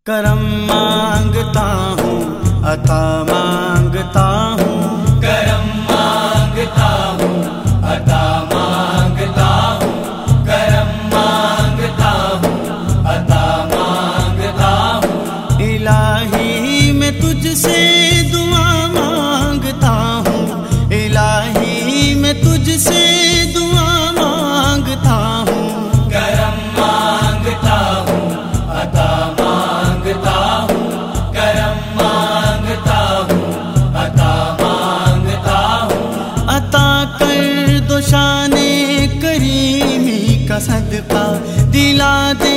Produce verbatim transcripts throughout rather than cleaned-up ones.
करम मांगता हूँ, अता मांगता हूँ, करम मांगता हूँ, अता मांगता हूँ, करम मांगता हूँ, अता मांगता हूँ। इलाही मैं तुझसे दुआ मांगता हूँ, इलाही मैं तुझसे दुआ मांगता हूँ। करम मांगता हूँ, अता मांगता हूँ, करम मांगता हूँ, अता मांगता हूँ। अता कर दो शाने करीमी का सदका, दिला दे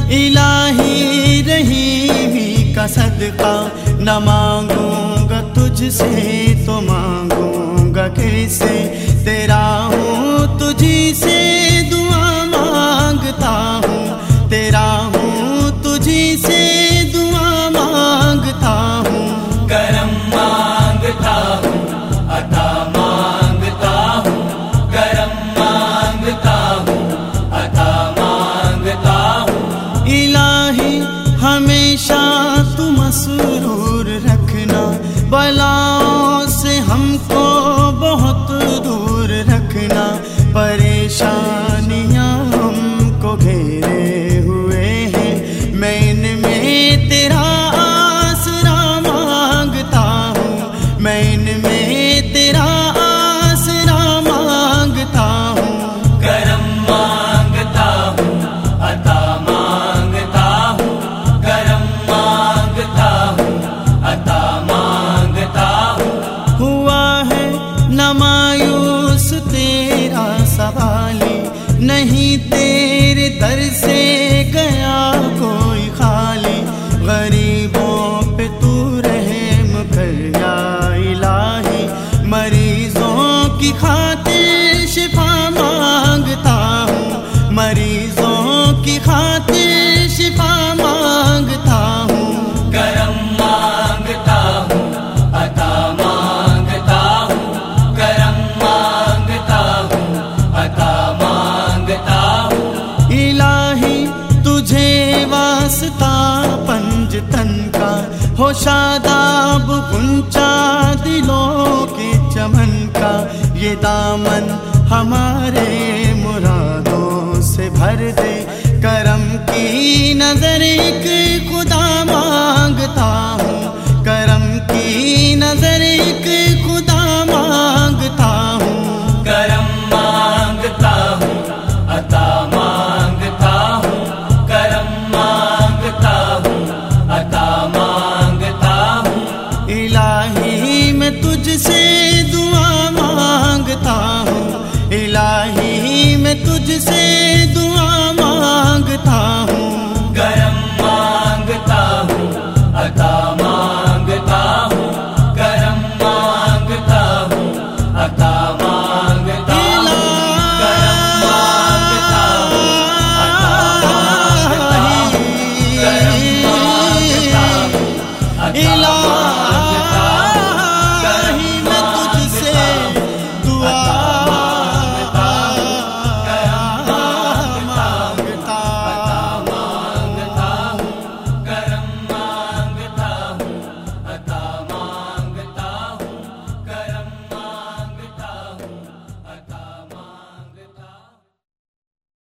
इलाही रहीमी का सदका। न मांगूंगा तुझसे तो मांगूंगा कैसे, तेरा हूँ तुझी से दुआ मांगता हूँ, तेरा हूँ तुझी से दुआ मांगता हूँ। करम मांगता हूँ, अता मांगता हूँ, करम मांगता हूँ, अता मांगता हूँ। इलाही हमेशा तू मसरूर रखना, बलाओं से हमको बहुत दूर रखना। परेशानियां हमको घेरे हुए हैं, मैं इनमें तेरा आसरा मांगता हूँ, मैं इनमें तेरा आसरा मांगता हूँ। करम मांगता हूँ, अता मांगता हूँ, करम मांगता हूँ, अता मांगता हूँ। हुआ है न मायूस तेरा सवाली, नहीं तेरे दर से गया कोई खाली। गरीबों पे तू रहम कर या इलाही, मरीजों की खातिर शिफा मांगता हूँ, मरीजों की खातिर शिफा मांगता हूँ। करम मांगता हूँ, अता मांगता हूँ, करम मांगता हूँ, अता मांगता हूँ। इलाही तुझे वास्ता पंज तन का, हो शादाब गुंचा दिलों के चमन का। ये दामन हमारे मुरादों से भर दे, करम की नजर एक खुदा मांगता हूँ, करम की नजर एक खुदा मांगता हूँ। करम मांगता हूँ, अता मांगता हूँ, करम मांगता हूँ, अता मांगता हूँ। इलाही मैं तुझसे दुआ मांगता हूँ, इलाही मैं तुझसे दुआ मांगता